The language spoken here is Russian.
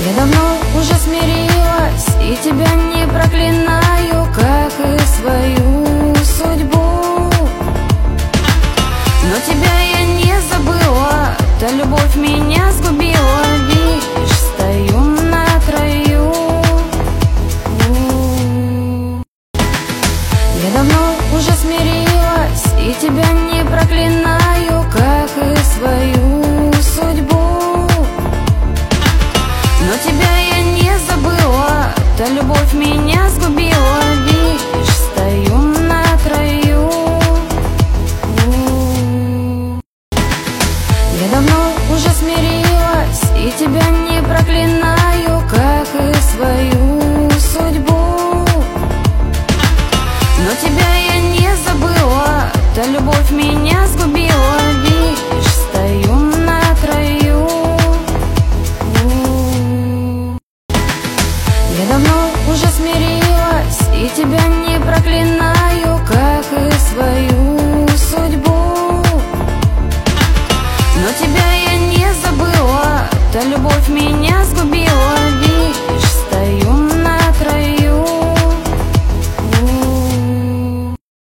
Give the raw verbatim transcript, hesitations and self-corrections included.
Я давно уже смирилась и тебя не проклинаю, как и свою судьбу. Но тебя я не забыла, та любовь меня сгубила. Видишь, стою на краю. Я давно уже смирилась и тебя не проклинаю, как и свою судьбу. Но тебя я не забыла, та любовь меня